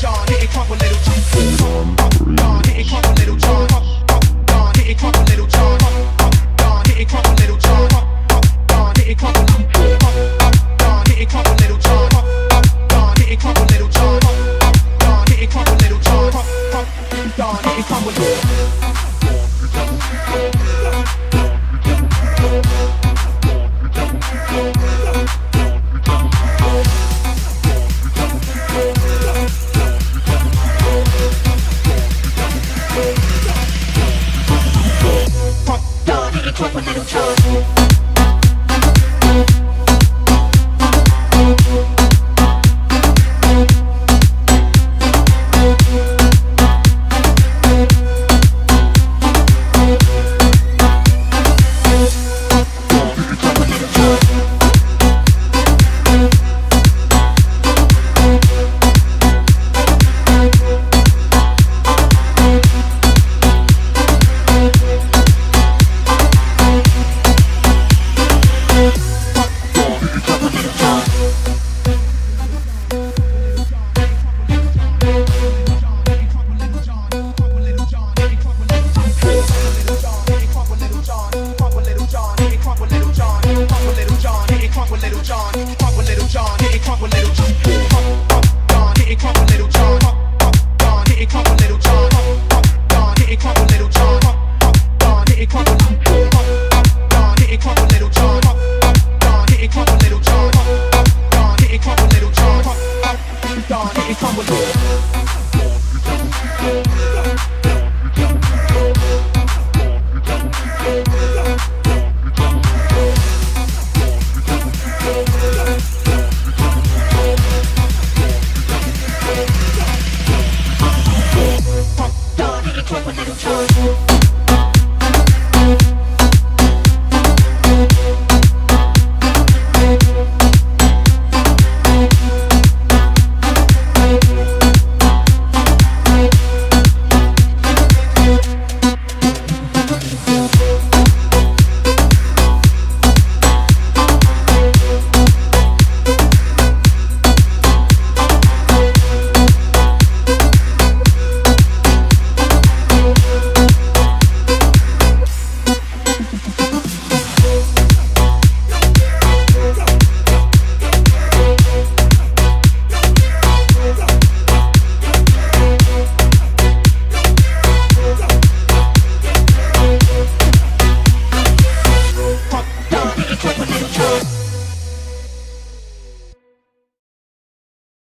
John, hit it crunk with Little John. John, hit it crunk with Little John. John, hit it crunk with Little John. John, hit it crunk with Little John. John, hit it crunk with Little John. John, hit it crunk with Little John. John, hit it crunk with Little John. John, hit it crunk with Little John. John, hit it crunk with Little John. Crunk with Little John. Dawn, hit it crunk with Little John.